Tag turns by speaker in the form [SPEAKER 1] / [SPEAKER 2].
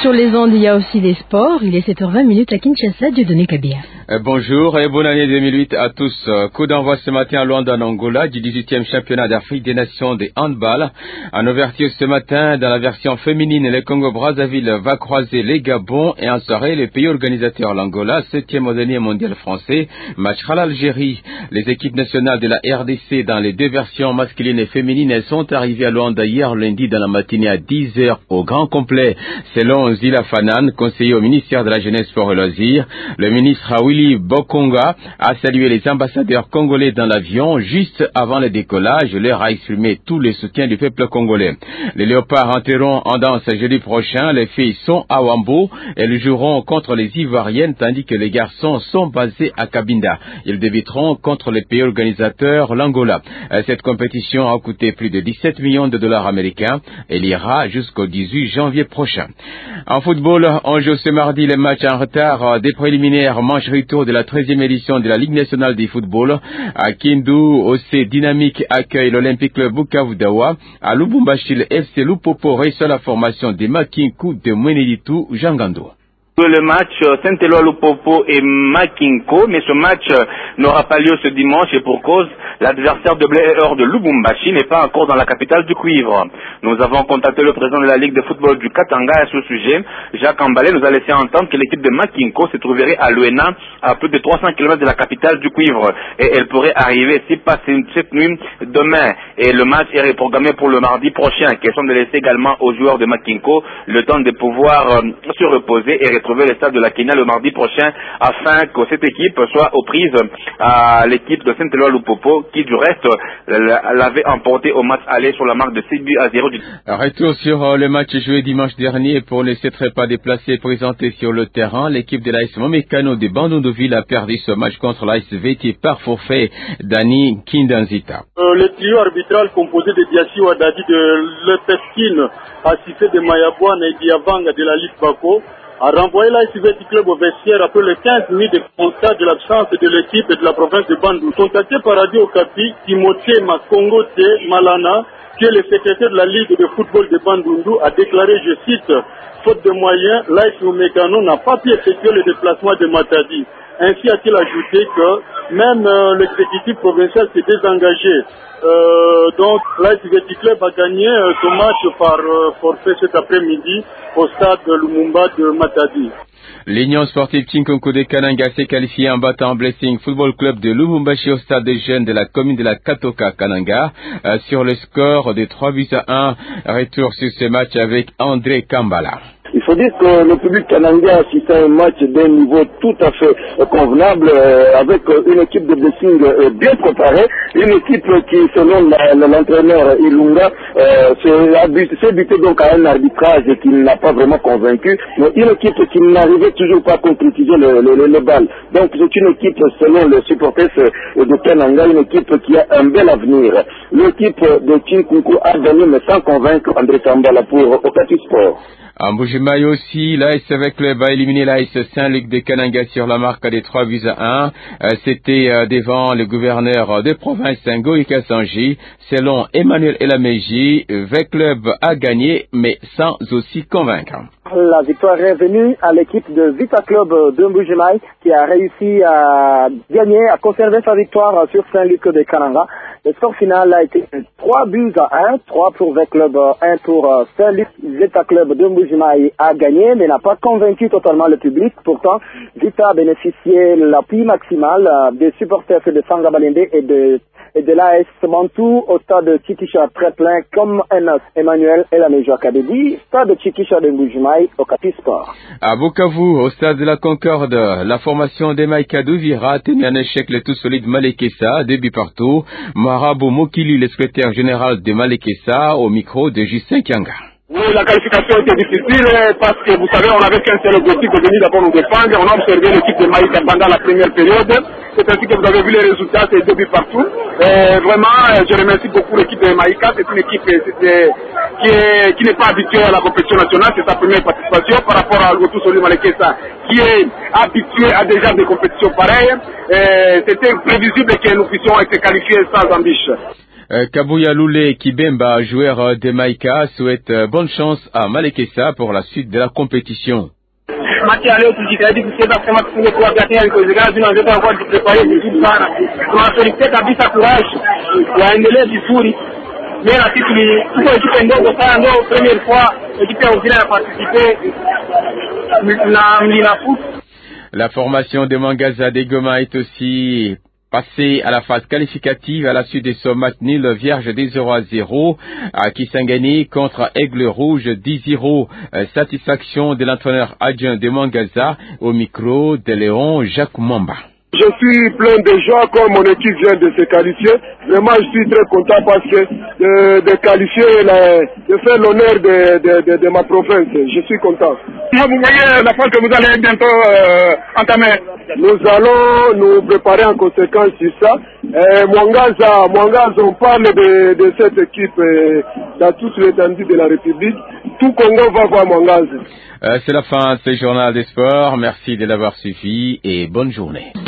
[SPEAKER 1] sur les ondes, il y a aussi des sports. Il est 7h20 à Kinshasa, Dieudonné Kabia.
[SPEAKER 2] Bonjour et bonne année 2008 à tous. Coup d'envoi ce matin à Luanda, en Angola, du 18e championnat d'Afrique des Nations de handball. En ouverture ce matin, dans la version féminine, le Congo-Brazzaville va croiser les Gabon et en soirée, le pays organisateur, l'Angola, 7e au dernier mondial français, matchera l'Algérie. Les équipes nationales de la RDC dans les deux versions masculines et féminines, elles sont arrivées à Luanda hier lundi dans la matinée à 10h au grand complet. Selon Zila Fanan, conseiller au ministère de la Jeunesse, Sport et Loisirs, le ministre Willy Bokonga a salué les ambassadeurs congolais dans l'avion juste avant le décollage, leur a exprimé tout le soutien du peuple congolais. Les Léopards entreront en danse jeudi prochain, les filles sont à Wambo, elles joueront contre les Ivoiriennes tandis que les garçons sont basés à Cabinda. Ils débuteront contre les pays organisateurs, l'Angola. Cette compétition a coûté plus de 17 millions de dollars américains. Elle ira jusqu'au 18 janvier prochain. En football, on joue ce mardi les matchs en retard des préliminaires manche retour de la 13e édition de la Ligue nationale de football. À Kindu, OC Dynamique accueille l'Olympique Club Bukavu Dawa. À Lubumbashi, le FC Lupopo reçoit la formation des Makinkou de Mweneditu Jangando.
[SPEAKER 3] Le match Saint-Éloi Lupopo et Makinko, mais ce match n'aura pas lieu ce dimanche et pour cause, l'adversaire de Blair de Lubumbashi n'est pas encore dans la capitale du cuivre. Nous avons contacté le président de la Ligue de football du Katanga à ce sujet. Jacques Ambalé nous a laissé entendre que l'équipe de Makinko se trouverait à Luena, à plus de 300 km de la capitale du cuivre. Et elle pourrait arriver, si pas cette nuit, demain. Et le match est reprogrammé pour le mardi prochain. Question de laisser également aux joueurs de Makinko le temps de pouvoir se reposer et retrouver le stade de la Kenya le mardi prochain afin que cette équipe soit aux prises à l'équipe de Saint-Éloi Lupopo qui du reste l'avait emporté au match aller sur la marque de 6-0.
[SPEAKER 2] Retour sur le match joué dimanche dernier pour les 7 repas déplacés présentés sur le terrain. L'équipe de l'AS Momekano de Bandunduville a perdu ce match contre l'AS VT par forfait Dani Kindanzita.
[SPEAKER 4] Le trio arbitral composé de Diassi Wadadi de Lepeskin, assisté de Mayabouane et Diavanga de la Ligue Bako, a renvoyé l'AS VT Club au vestiaire après les 15 minutes de constat de l'absence de l'équipe et de la province de Bandou. Contacté par Radio Okapi, Timothée Makongote Malana, qui est le secrétaire de la Ligue de football de Bandundu, a déclaré, je cite, « Faute de moyens, l'AS Momekano n'a pas pu effectuer le déplacement de Matadi ». Ainsi a-t-il ajouté que même l'exécutif provincial s'est désengagé. Donc l'AS VT Club a gagné ce match par forfait cet après-midi au stade de Lumumba de Matadi.
[SPEAKER 2] L'Union sportive Chinkonko de Kananga s'est qualifiée en battant Blessing Football Club de Lubumbashi au stade des jeunes de la commune de la Katoka Kananga sur le score de 3-1. Retour sur ce match avec André Kambala.
[SPEAKER 5] Il faut dire que le public canadien a assisté à un match d'un niveau tout à fait convenable avec une équipe de Blessing bien préparée, une équipe qui, selon l'entraîneur Ilunga, s'est butée donc à un arbitrage qui n'a pas vraiment convaincu, mais une équipe qui n'arrivait toujours pas à concrétiser le bal. Donc c'est une équipe, selon les supporters de Kananga, une équipe qui a un bel avenir. L'équipe de Chinkunku a gagné mais sans convaincre André Kambala pour Okati Sport.
[SPEAKER 2] En Bujimaï aussi, l'AS avec Club a éliminé l'AS Saint-Luc de Kananga sur la marque des 3-1. C'était devant le gouverneur de province Ngoï Kassanji. Selon Emmanuel Elameji, V Club a gagné mais sans aussi convaincre.
[SPEAKER 6] La victoire est venue à l'équipe de Vita Club de Mbujimaï qui a réussi à gagner, à conserver sa victoire sur Saint-Luc de Kananga. Le score final a été 3-1, 3 pour V Club, 1 pour Saint-Luc. Vita Club de Mbujimaï a gagné mais n'a pas convaincu totalement le public. Pourtant, Vita a bénéficié de l'appui maximal des supporters de Sangabalende et de l'AS Mantou au stade de Chikisha très plein comme Emmanuel Elameji Akabedi, stade de Chikisha de Mbujimaï au Capi Sport.
[SPEAKER 2] À Bukavu, au stade de la Concorde, la formation des Maïkadou Vira a tenu un échec le tout solide Malekessa, 2 buts partout. Marabou Mokili, le secrétaire général de Malekessa, au micro de Justin Kianga.
[SPEAKER 4] Oui, la qualification était difficile parce que vous savez, on n'avait qu'un seul objectif de venir d'abord nous défendre. On a observé l'équipe de Maïka pendant la première période. C'est ainsi que vous avez vu les résultats, c'est 2 buts partout. Vraiment, je remercie beaucoup l'équipe de Maïka. C'est une équipe qui n'est pas habituée à la compétition nationale. C'est sa première participation par rapport à l'Auto Solid Malekessa qui est habitué à déjà des compétitions pareilles. C'était prévisible que nous puissions être qualifiés sans ambition.
[SPEAKER 2] Kabuya Loulé Kibemba, joueur de Maïka, souhaite bonne chance à Malekesa pour la suite de la compétition.
[SPEAKER 7] Machi ya leo tujitahidi kucheza kama tufunge kwa gati ya kuwezekana bila ndio kwa kuprepare vizuri sana. Tunasolicitate kabisa courage. Waendelee vizuri. Mais la titre tuko equipe ndogo sana ndio première fois equipe ya Uvira ya participer na Mlina Foot. La formation de Mangaza de Goma est aussi passé à la phase qualificative à la suite de ce match nul vierge des 0-0 à Kisangani contre Aigle Rouge 10-0. Satisfaction de l'entraîneur adjoint de Mangaza au micro de Léon Jacques Mamba.
[SPEAKER 5] Je suis plein de joie comme mon équipe vient de se qualifier. Vraiment, je suis très content parce que de qualifier, de faire l'honneur de ma province. Je suis content. Vous voyez la fois que vous allez bientôt entamer. Nous allons nous préparer en conséquence sur ça. Mwangaza, on parle de cette équipe dans toute l'étendue de la République. Tout Congo va voir Mwangaza.
[SPEAKER 2] C'est la fin de ce journal des sports. Merci de l'avoir suivi et bonne journée.